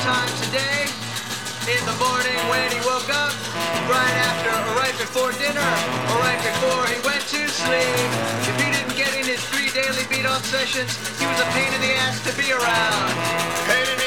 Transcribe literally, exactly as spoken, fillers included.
times a day. In the morning when he woke up, right after or right before dinner, or right before he went to sleep. If he didn't get in his three daily beat-off sessions, he was a pain in the ass to be around. Pain in the